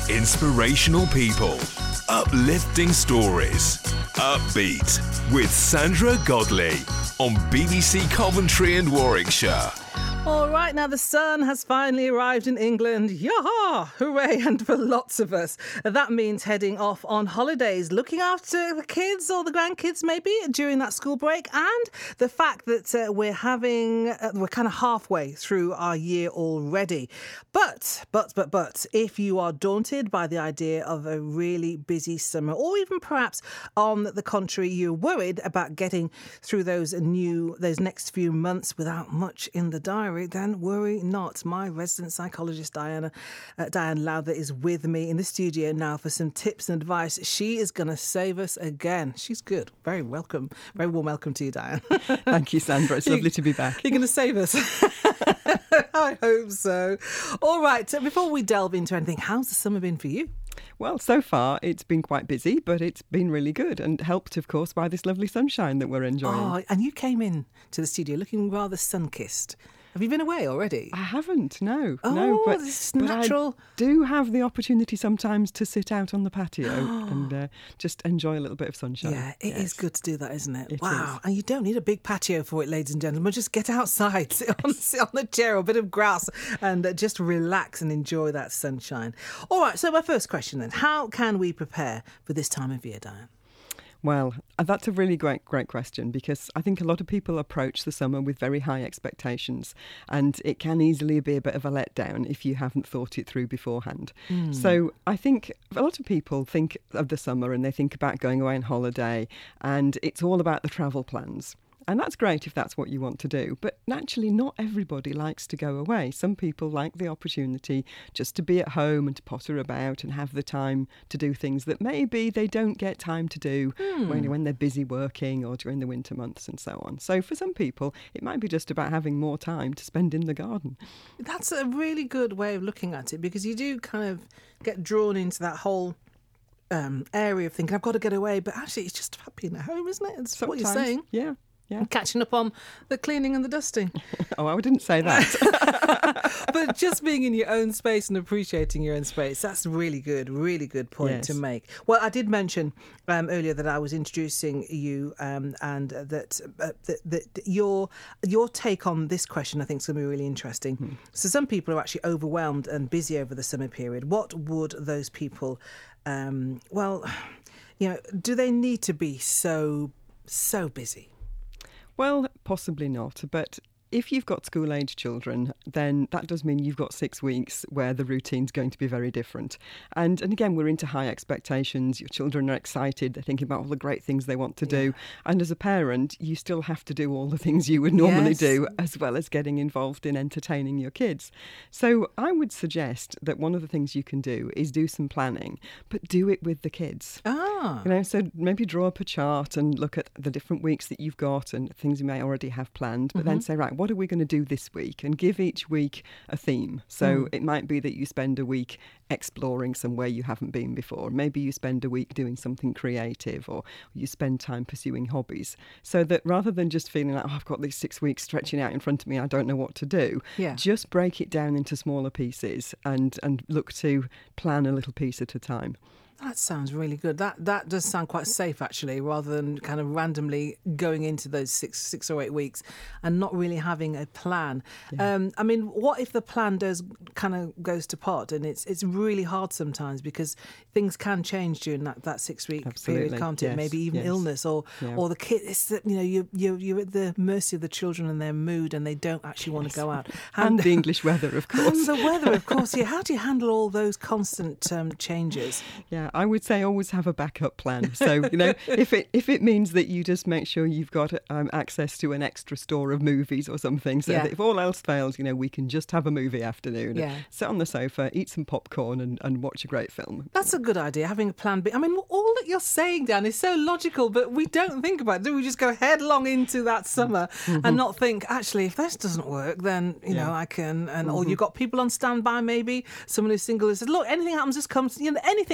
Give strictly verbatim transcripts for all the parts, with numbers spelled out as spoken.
Inspirational people, uplifting stories, Upbeat with Sandra Godley on B B C Coventry and Warwickshire. All right, now the sun has finally arrived in England. Yaha! Hooray! And for lots of us, that means heading off on holidays, looking after the kids or the grandkids maybe during that school break, and the fact that uh, we're having, uh, we're kind of halfway through our year already. But, but, but, but, if you are daunted by the idea of a really busy summer, or even perhaps on the contrary, you're worried about getting through those new, those next few months without much in the diary, then worry not. My resident psychologist, Diana, uh, Diane Lowther, is with me in the studio now for some tips and advice. She is going to save us again. She's good. Very welcome. Very warm welcome to you, Diane. Thank you, Sandra. It's you, lovely to be back. You're going to save us. I hope so. All right. So before we delve into anything, how's the summer been for you? Well, so far it's been quite busy, but it's been really good and helped, of course, by this lovely sunshine that we're enjoying. Oh, and you came in to the studio looking rather sun-kissed. Have you been away already? I haven't, no. Oh, no, but, this is but natural. I do have the opportunity sometimes to sit out on the patio and uh, just enjoy a little bit of sunshine. Yeah, it yes. is good to do that, isn't it? It wow. is. And you don't need a big patio for it, ladies and gentlemen. Just get outside, sit on, sit on the chair or a bit of grass and uh, just relax and enjoy that sunshine. All right, so my first question then. How can we prepare for this time of year, Diane? Well, that's a really great, great question, because I think a lot of people approach the summer with very high expectations, and it can easily be a bit of a letdown if you haven't thought it through beforehand. Mm. So I think a lot of people think of the summer and they think about going away on holiday, and it's all about the travel plans. And that's great if that's what you want to do. But naturally, not everybody likes to go away. Some people like the opportunity just to be at home and to potter about and have the time to do things that maybe they don't get time to do hmm. when, when they're busy working or during the winter months and so on. So for some people, it might be just about having more time to spend in the garden. That's a really good way of looking at it, because you do kind of get drawn into that whole um, area of thinking, I've got to get away. But actually, it's just about being at home, isn't it? It's Sometimes, what you're saying. Yeah. Yeah. And catching up on the cleaning and the dusting. Oh, I didn't say that. But just being in your own space and appreciating your own space, that's really good, really good point yes. to make. Well, I did mention um, earlier that I was introducing you um, and uh, that, uh, that, that your your take on this question I think is going to be really interesting. Hmm. So some people are actually overwhelmed and busy over the summer period. What would those people, um, well, you know, do they need to be so, so busy? Well, possibly not, but if you've got school-age children, then that does mean you've got six weeks where the routine's going to be very different. And and again, we're into high expectations. Your children are excited. They're thinking about all the great things they want to do. Yeah. And as a parent, you still have to do all the things you would normally yes. do, as well as getting involved in entertaining your kids. So I would suggest that one of the things you can do is do some planning, but do it with the kids. Ah. You know, so maybe draw up a chart and look at the different weeks that you've got and things you may already have planned, but mm-hmm. then say, right, what are we going to do this week? And give each week a theme. So mm. it might be that you spend a week exploring somewhere you haven't been before. Maybe you spend a week doing something creative, or you spend time pursuing hobbies. So that rather than just feeling like, oh, I've got these six weeks stretching out in front of me, I don't know what to do, yeah. just break it down into smaller pieces and, and look to plan a little piece at a time. That sounds really good. That that does sound quite safe, actually, rather than kind of randomly going into those six six or eight weeks and not really having a plan. Yeah. Um, I mean, what if the plan does kind of goes to pot, and it's it's really hard sometimes because things can change during that, that six week Absolutely. period, can't it? Yes. Maybe even yes. illness or yeah. or the kid. It's that, you know, you you you're at the mercy of the children and their mood, and they don't actually yes. want to go out. And, and the English weather, of course. And the weather, of course. Yeah. How do you handle all those constant um, changes? Yeah. I would say always have a backup plan. So, you know, if it if it means that you just make sure you've got um, access to an extra store of movies or something, so yeah. that if all else fails, you know, we can just have a movie afternoon, yeah. sit on the sofa, eat some popcorn and, and watch a great film. That's a good idea, having a plan B. I mean, all that you're saying, Dan, is so logical, but we don't think about it, do we? Just go headlong into that summer mm-hmm. and not think, actually, if this doesn't work, then, you yeah. know, I can, and mm-hmm. or you've got people on standby maybe, someone who's single who says, look, anything happens, just comes, you know, anything like yes.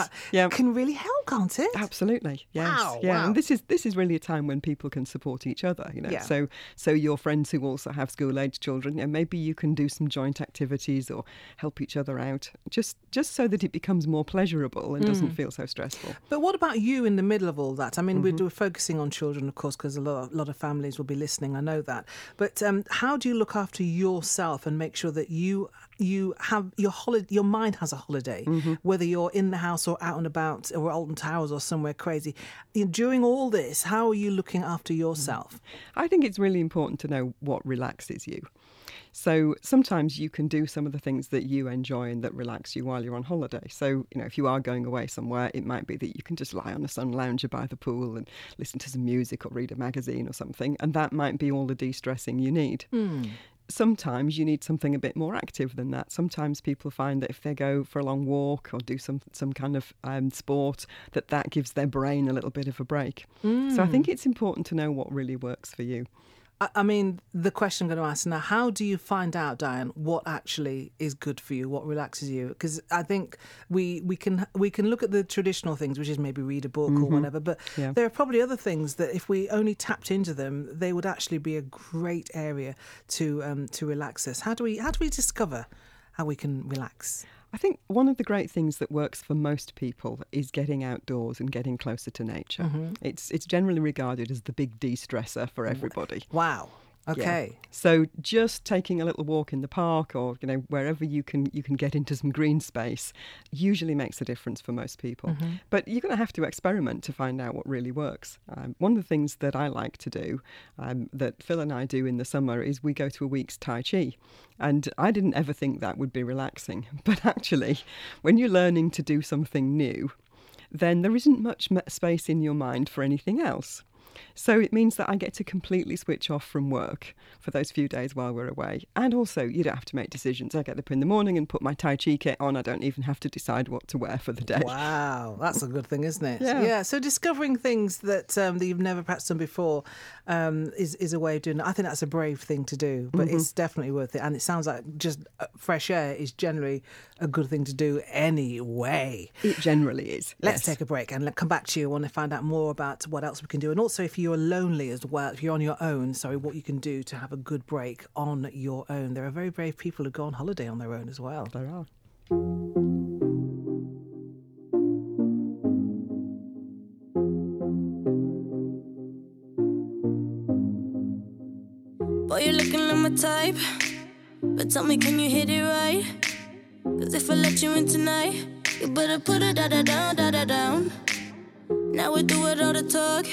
that yeah. can really help, can't it? Absolutely, yes. Wow, yeah. wow. And this is this is really a time when people can support each other, you know. Yeah. So so your friends who also have school-age children, you know, maybe you can do some joint activities or help each other out, just just so that it becomes more pleasurable and mm. doesn't feel so stressful. But what about you in the middle of all that? I mean, mm-hmm. we're, we're focusing on children, of course, because a lot, a lot of families will be listening. I know that. But um, how do you look after yourself and make sure that you you have your holiday, your mind has a holiday, mm-hmm. whether you're in the house or out and about or Alton Towers or somewhere crazy? During all this, how are you looking after yourself? I think it's really important to know what relaxes you. So sometimes you can do some of the things that you enjoy and that relax you while you're on holiday. So, you know, if you are going away somewhere, it might be that you can just lie on a sun lounger by the pool and listen to some music or read a magazine or something. And that might be all the de-stressing you need. Mm. Sometimes you need something a bit more active than that. Sometimes people find that if they go for a long walk or do some some kind of um, sport, that that gives their brain a little bit of a break. Mm. So I think it's important to know what really works for you. I mean, the question I'm going to ask now, how do you find out, Diane, what actually is good for you, what relaxes you? Because I think we, we can we can look at the traditional things, which is maybe read a book mm-hmm. or whatever, but yeah. there are probably other things that if we only tapped into them, they would actually be a great area to um, to relax us. How do we how do we discover how we can relax? I think one of the great things that works for most people is getting outdoors and getting closer to nature. Mm-hmm. It's it's generally regarded as the big de-stressor for everybody. Wow. Okay. Yeah. So just taking a little walk in the park or, you know, wherever you can you can get into some green space usually makes a difference for most people. Mm-hmm. But you're going to have to experiment to find out what really works. Um, one of the things that I like to do, um, that Phil and I do in the summer, is we go to a week's Tai Chi. And I didn't ever think that would be relaxing. But actually, when you're learning to do something new, then there isn't much space in your mind for anything else. So it means that I get to completely switch off from work for those few days while we're away. And also, you don't have to make decisions. I get up in the morning and put my Tai Chi kit on. I don't even have to decide what to wear for the day. Wow, that's a good thing, isn't it? Yeah. yeah so discovering things that, um, that you've never perhaps done before um, is, is a way of doing it. I think that's a brave thing to do, but mm-hmm. it's definitely worth it. And it sounds like just fresh air is generally a good thing to do anyway. It generally is. Let's yes. take a break and come back to you. I want to find out more about what else we can do. And also, if you're lonely as well, if you're on your own, sorry, what you can do to have a good break on your own. There are very brave people who go on holiday on their own as well. There are. Boy, you're looking like my type, but tell me, can you hit it right? Cause if I let you in tonight, you better put it da-da-down, da-da-down. Now we do it all the talk,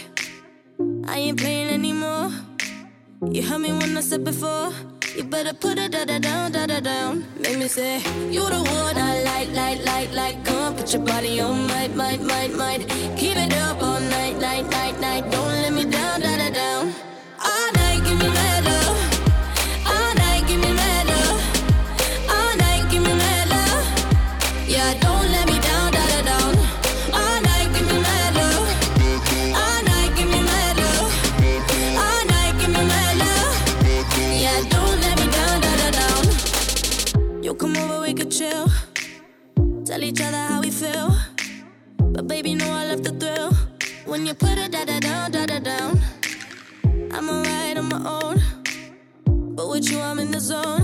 I ain't playing anymore. You heard me when I said before, you better put it da-da-down, da-da-down. Make me say, you the one I like, like, like, like. Come on, put your body on, might, might, might, might. Keep it up all night, night, night, night. Don't let me down, da-da-down. All night, give me mad love. All night, give me mad love. All night, give me mad love. Yeah, don't let me down, da-da-down. All night, give me mad love. All night, give me mad love. All night, give me mad love. Yeah, don't let me down, da-da-down. You come over, we could chill. Tell each other how we feel. But baby, know I love the thrill. When you put it da-da-down, da-da-down. I'm alright on my own, but with you I'm in the zone.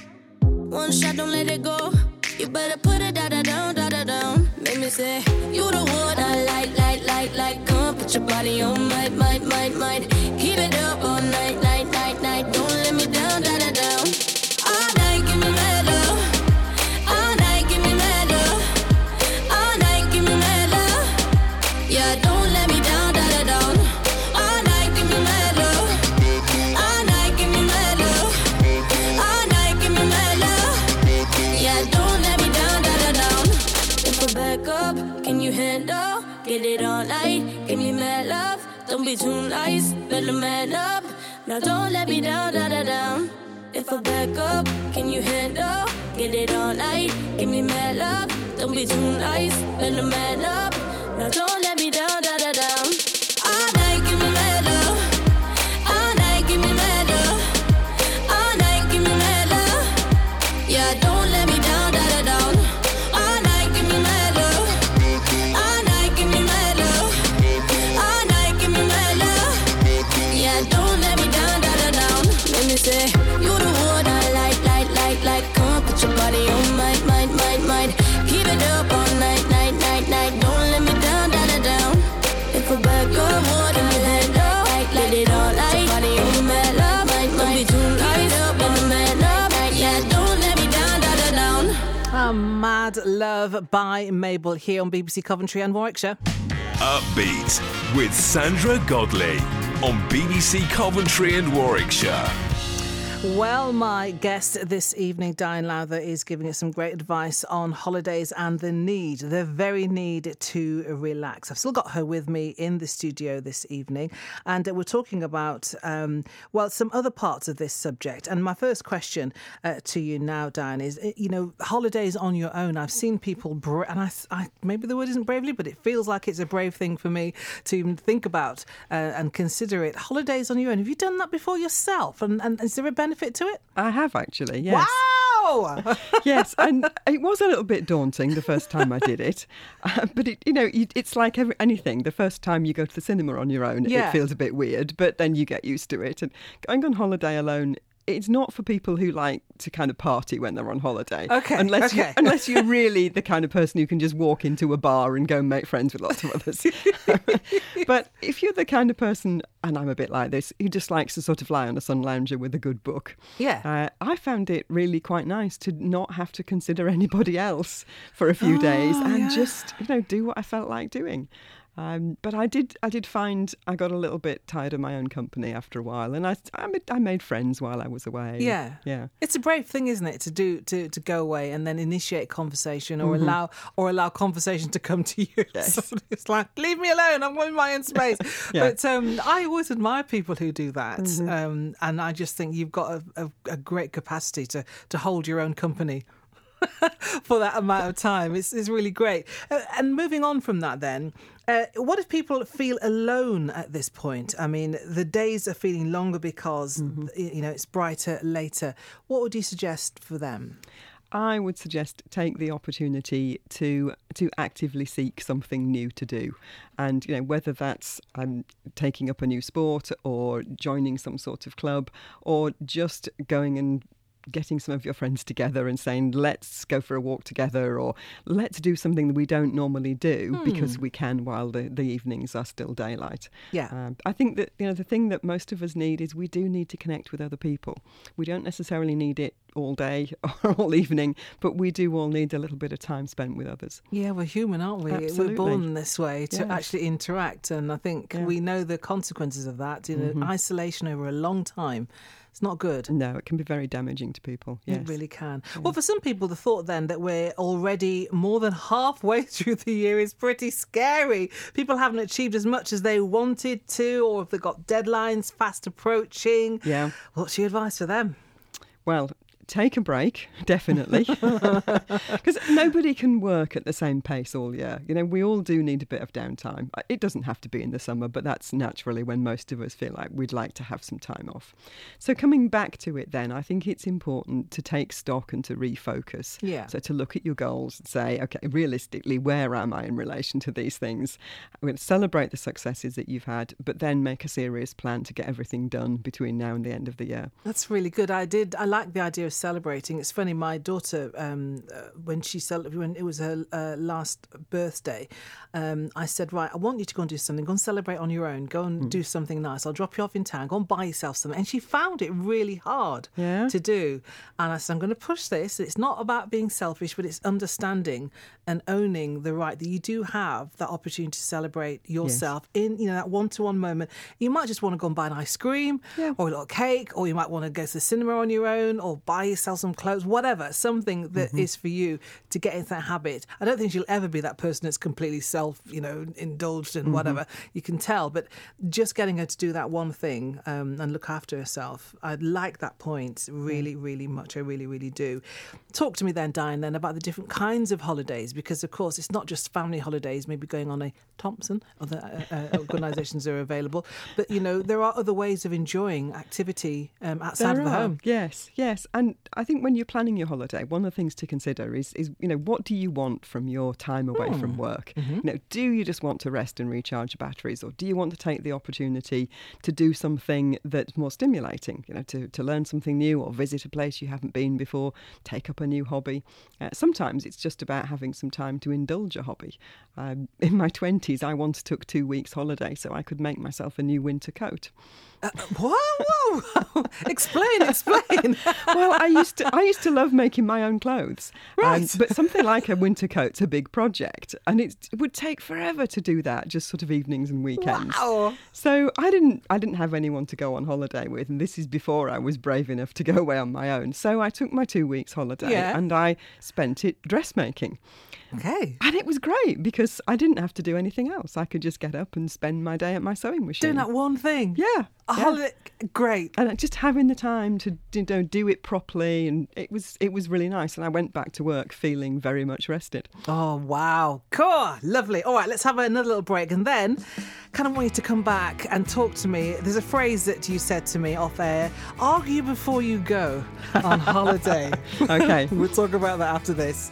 One shot, don't let it go. You better put it da-da-down, da-da-down. Make me say, you the one I like, like, like, like. Come on, put your body on, might, might, might, might. Keep it up all night, night, night, night. Don't let me down, da-da-down. All night, give me mad love. All night, give me mad love. All night, give me mad love. Yeah, don't let me down, da-da-down. All night, give me mad love. All night, give me mad love. All night, give me mad love. Yeah, don't let me down, da-da-down. If I back up, can you handle? Get it all night, give me mad love. Don't be too nice, better man up. Now don't let me down, da-da-down. If I back up, can you handle? Get it all night, give me mad love. Don't be too nice, better man up. Now don't let me down, da-da-down. All night, give me mad love. All night, give me mad love. All night, give me mad love. Yeah, don't let me down, da-da-down. All night, give me mad love. Love by Mabel here on B B C Coventry and Warwickshire. Upbeat with Sandra Godley on B B C Coventry and Warwickshire. Well, my guest this evening, Diane Lowther, is giving us some great advice on holidays and the need, the very need to relax. I've still got her with me in the studio this evening, and we're talking about, um, well, some other parts of this subject. And my first question uh, to you now, Diane, is, you know, holidays on your own. I've seen people, bra- and I, I, maybe the word isn't bravely, but it feels like it's a brave thing for me to even think about uh, and consider it. Holidays on your own. Have you done that before yourself? And, and is there a benefit to it? I have actually, yes. Wow! Yes, and it was a little bit daunting the first time I did it. Uh, but, it, you know, you, it's like every, anything. The first time you go to the cinema on your own, yeah. it feels a bit weird, but then you get used to it. And going on holiday alone, it's not for people who like to kind of party when they're on holiday. Okay, Unless, okay. You, unless you're really the kind of person who can just walk into a bar and go and make friends with lots of others. But if you're the kind of person, and I'm a bit like this, who just likes to sort of lie on a sun lounger with a good book, yeah, uh, I found it really quite nice to not have to consider anybody else for a few oh, days and yeah. just, you know, do what I felt like doing. Um, but I did I did find I got a little bit tired of my own company after a while, and I, I, I made friends while I was away. Yeah. Yeah. It's a brave thing, isn't it, to do to, to go away and then initiate conversation or Mm-hmm. allow or allow conversation to come to you. Yes. So it's like, leave me alone, I'm in my own space. Yeah. But um, I always admire people who do that. Mm-hmm. Um, and I just think you've got a, a, a great capacity to, to hold your own company for that amount of time. It's, it's really great. Uh, and moving on from that then, uh, what if people feel alone at this point? I mean, the days are feeling longer because, mm-hmm. you know, it's brighter later. What would you suggest for them? I would suggest take the opportunity to to actively seek something new to do. And, you know, whether that's um, taking up a new sport or joining some sort of club or just going and getting some of your friends together and saying, let's go for a walk together, or let's do something that we don't normally do hmm. because we can while the, the evenings are still daylight. Yeah. Um, I think that, you know, the thing that most of us need is we do need to connect with other people. We don't necessarily need it all day or all evening, but we do all need a little bit of time spent with others. Yeah, we're human, aren't we? Absolutely. We're born this way to yes. actually interact, and I think yeah. we know the consequences of that. You know, mm-hmm. isolation over a long time, it's not good. No, it can be very damaging to people. Yes. It really can. Yeah. Well, for some people, the thought then that we're already more than halfway through the year is pretty scary. People haven't achieved as much as they wanted to, or if they've got deadlines fast approaching. Yeah. What's your advice for them? Well, take a break, definitely, because nobody can work at the same pace all year. You know, we all do need a bit of downtime. It doesn't have to be in the summer, but that's naturally when most of us feel like we'd like to have some time off. So coming back to it then, I think it's important to take stock and to refocus. Yeah. So to look at your goals and say, okay, realistically, where am I in relation to these things? I'm going to celebrate the successes that you've had, but then make a serious plan to get everything done between now and the end of the year. That's really good. I did. I like the idea of celebrating. It's funny, my daughter, um, uh, when she cel- when it was her uh, last birthday, um, I said, right, I want you to go and do something. Go and celebrate on your own. Go and mm. do something nice. I'll drop you off in town. Go and buy yourself something. And she found it really hard yeah. to do. And I said, I'm going to push this. It's not about being selfish, but it's understanding and owning the right that you do have that opportunity to celebrate yourself yes. in, you know, that one-to-one moment. You might just want to go and buy an ice cream yeah. or a little cake, or you might want to go to the cinema on your own, or buy yourself some clothes, whatever, something that mm-hmm. is for you to get into that habit. I don't think she'll ever be that person that's completely self, you know, indulged in mm-hmm. whatever. You can tell, but just getting her to do that one thing um, and look after herself, I like that point really, really much. I really, really do. Talk to me then, Diane, then about the different kinds of holidays, because of course it's not just family holidays, maybe going on a Thompson, other uh, uh, organisations are available, but you know, there are other ways of enjoying activity um, outside there of the are. home. Yes, yes. And I think when you're planning your holiday, one of the things to consider is, is you know, what do you want from your time away mm. from work? Mm-hmm. You know, do you just want to rest and recharge batteries, or do you want to take the opportunity to do something that's more stimulating, you know, to, to learn something new or visit a place you haven't been before, take up a new hobby? Uh, sometimes it's just about having some time to indulge a hobby. Um, in my twenties, I once took two weeks holiday so I could make myself a new winter coat. Uh, whoa, whoa! explain, explain. Well, I used to I used to love making my own clothes. Right. Um, but something like a winter coat's a big project, and it, it would take forever to do that, just sort of evenings and weekends. Wow. So I didn't I didn't have anyone to go on holiday with, and this is before I was brave enough to go away on my own. So I took my two weeks holiday Yeah. and I spent it dressmaking. Okay. And it was great because I didn't have to do anything else. I could just get up and spend my day at my sewing machine. Doing that one thing. Yeah. A yeah. holiday. Great. And just having the time to you know, do it properly, and it was it was really nice. And I went back to work feeling very much rested. Oh, wow. Cool. Lovely. All right, let's have another little break. And then kind of want you to come back and talk to me. There's a phrase that you said to me off air, argue before you go on holiday. Okay. We'll talk about that after this.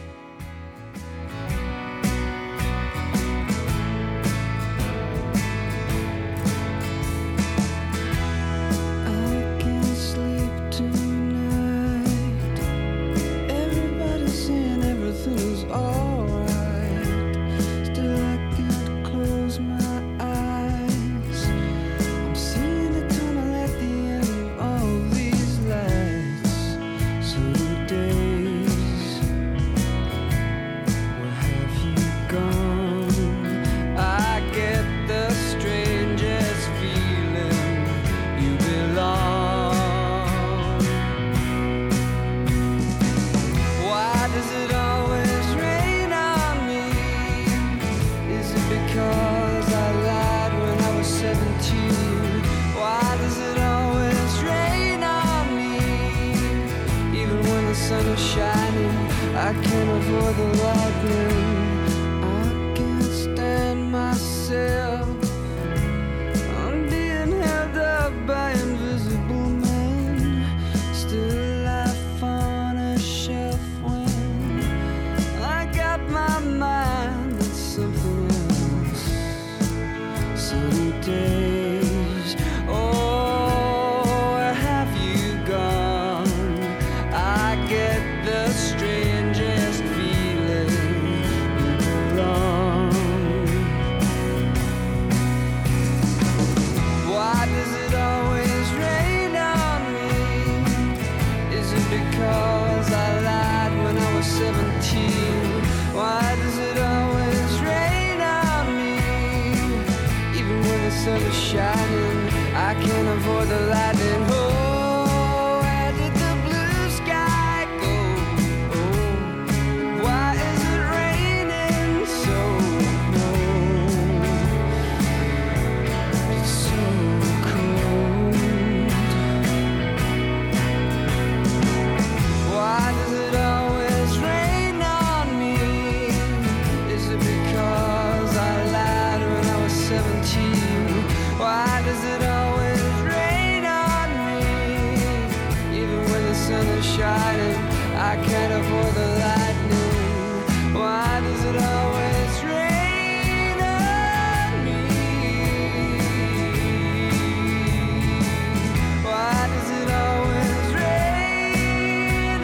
I can't avoid the lightning. I can't stand myself. I'm being held up by invisible men. Still life on a shelf when I got my mind on something else. Sunny days. Oh, where have you gone? I get the strangest feeling you belong. Why does it always rain on me? Is it because I lied when I was seventeen? Why does it always rain on me? Even when the sun is shining, I can't avoid the lightning. Oh, where did the blue sky go? Oh, why is it raining so cold? It's so cold. Why does it always rain on me? Is it because I lied when I was seventeen? Why does it always rain on me? Even when the sun is shining, I can't avoid the lightning. Why does it always rain on me? Why does it always rain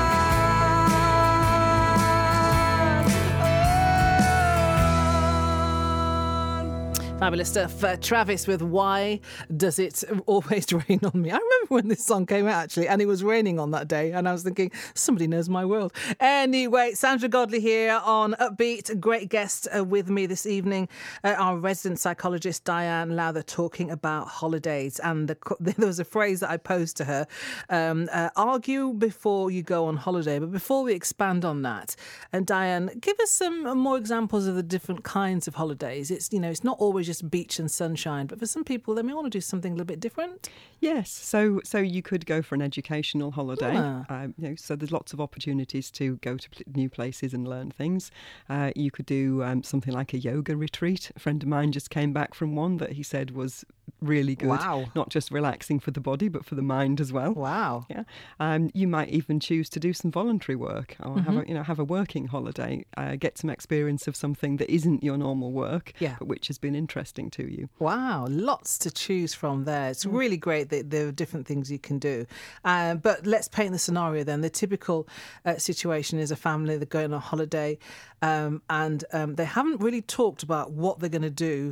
on? Fabulous stuff. Uh, Travis with Why Does It Always Rain on Me? I remember when this song came out, actually, and it was raining on that day, and I was thinking, somebody knows my world. Anyway, Sandra Godley here on Upbeat. A great guest uh, with me this evening, uh, our resident psychologist, Diane Lowther, talking about holidays. And the, there was a phrase that I posed to her, um, uh, argue before you go on holiday. But before we expand on that, and Diane, give us some more examples of the different kinds of holidays. It's, you know, it's not always just beach and sunshine, but for some people they may want to do something a little bit different. Yes, so so you could go for an educational holiday. Ah. Uh, you know, so there's lots of opportunities to go to pl- new places and learn things. Uh, you could do um, something like a yoga retreat. A friend of mine just came back from one that he said was really good. Wow. Not just relaxing for the body, but for the mind as well. Wow. Yeah. Um, you might even choose to do some voluntary work, or Mm-hmm. have a you know have a working holiday. Uh, get some experience of something that isn't your normal work, Yeah. but which has been interesting to you. Wow, lots to choose from there. It's really great that there are different things you can do. Uh, but let's paint the scenario then. The typical uh, situation is a family, they're going on holiday, um, and um, they haven't really talked about what they're going to do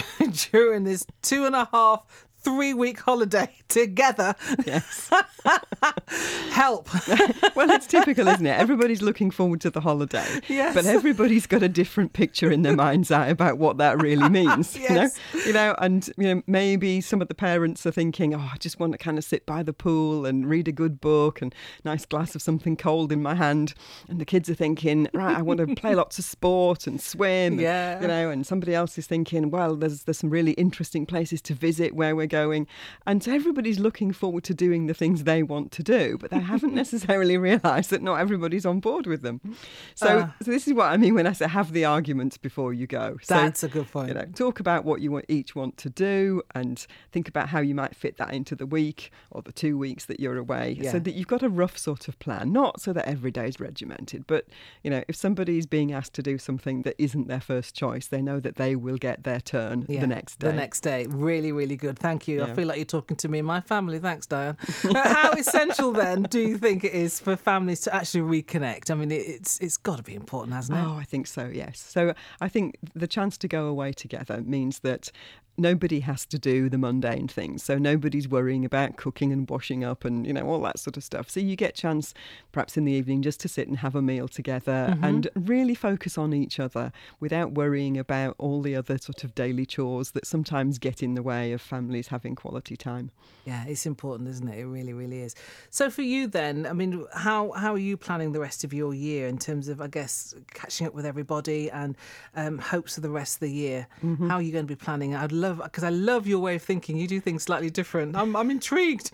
during this two and a half, three week holiday together. Yes. Help. Well, it's typical, isn't it? Everybody's looking forward to the holiday. Yes. But everybody's got a different picture in their mind's eye about what that really means. Yes. You know? You know, and you know, maybe some of the parents are thinking, oh, I just want to kind of sit by the pool and read a good book and nice glass of something cold in my hand. And the kids are thinking, right, I want to play lots of sport and swim. Yeah. And, you know, and somebody else is thinking, well, there's there's some really interesting places to visit where we're going. And so everybody's looking forward to doing the things they want to do, but they haven't necessarily realised that not everybody's on board with them. So, Uh, so this is what I mean when I say have the arguments before you go. So, That's a good point. You know, talk about what you want, each want to do, and think about how you might fit that into the week or the two weeks that you're away, Yeah. so that you've got a rough sort of plan. Not so that every day is regimented, but you know, if somebody's being asked to do something that isn't their first choice, they know that they will get their turn Yeah, the next day. The next day. Really, really good. Thank you. I Yeah. feel like you're talking to me and my family. Thanks, Diane. How essential then do you think it is for families to actually reconnect? I mean, it- it's it's got to be important, hasn't it? Oh, I think so, yes. So I think the chance to go away together means that nobody has to do the mundane things. So nobody's worrying about cooking and washing up and, you know, all that sort of stuff. So you get chance perhaps in the evening just to sit and have a meal together Mm-hmm. and really focus on each other without worrying about all the other sort of daily chores that sometimes get in the way of families having quality time. Yeah, it's important, isn't it? It really, really is. So for you then, I mean, how how are you planning the rest of your year in terms of, I guess, catching up with everybody and um, hopes for the rest of the year? Mm-hmm. How are you going to be planning? I'd love, because I love your way of thinking. You do things slightly different. I'm I'm intrigued.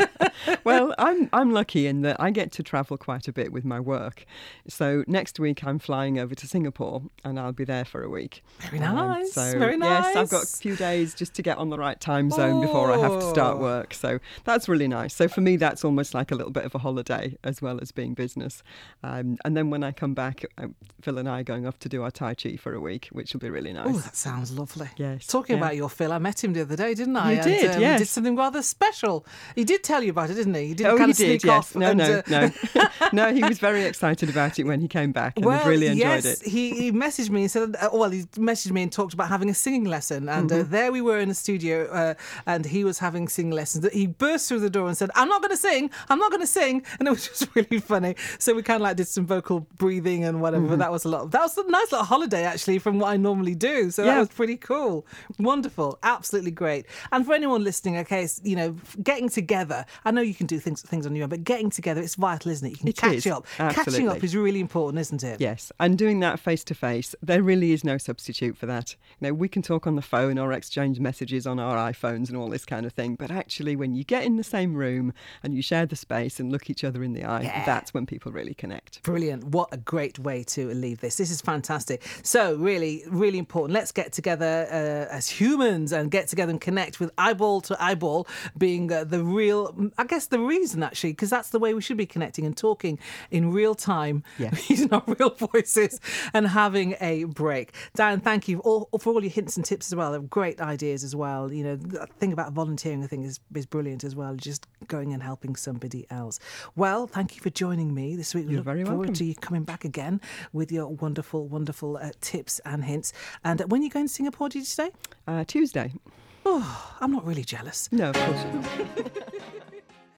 Well, I'm I'm lucky in that I get to travel quite a bit with my work. So next week I'm flying over to Singapore and I'll be there for a week. Very nice, so very yes, I've got a nice. few days just to get on the right time zone before I have to start Oh. work. So that's really nice. So for me, that's almost like a little bit of a holiday as well as being business. Um, and then when I come back, um, Phil and I are going off to do our Tai Chi for a week, which will be really nice. Oh, that sounds lovely. Yes, Talking yeah. about your Phil, I met him the other day, didn't I? You did, and, um, yes. Did something rather special. He did tell you about it, didn't he? He didn't Oh, kind he of did, sneak yes. off. No, and, no, uh, no. No, he was very excited about it when he came back and well, had really enjoyed yes, it. he, he messaged me and said, uh, well, he messaged me and talked about having a singing lesson. And Mm-hmm. uh, there we were in the studio uh, and he was having singing lessons. He burst through the door and said, I'm not going to sing, I'm not going to sing. And it was just really funny. So we kind of like did some vocal breathing and whatever. Mm-hmm. But that was a lot. That was a nice little holiday, actually, from what I normally do. So that Yeah. was pretty cool. Wonderful. Absolutely great. And for anyone listening, okay, it's, you know, getting together, I know you can do things things on your own, but getting together, it's vital, isn't it? You can It catch is. up. Catching Absolutely. up is really important, isn't it? Yes, and doing that face to face, there really is no substitute for that. You know, we can talk on the phone or exchange messages on our iPhones and all this kind of thing, but actually when you get in the same room and you share the space and look each other in the eye, Yeah. that's when people really connect. Brilliant. What a great way to leave this. This is fantastic. So really, really important. Let's get together uh, as humans and get together and connect with eyeball to eyeball being uh, the real, I guess the reason actually, because that's the way we should be connecting and talking in real time, Yes. using our real voices and having a break. Dan, thank you all, for all your hints and tips as well. They're great ideas as well. You know, the thing about volunteering, I think, is, is brilliant as well. Just going and helping somebody else. Well, thank you for joining me this week. We You're look very forward welcome. to you coming back again with your wonderful, wonderful uh, tips and hints. And uh, when are you going to Singapore, did you say? Uh, Tuesday. Oh, I'm not really jealous. No, of course you not.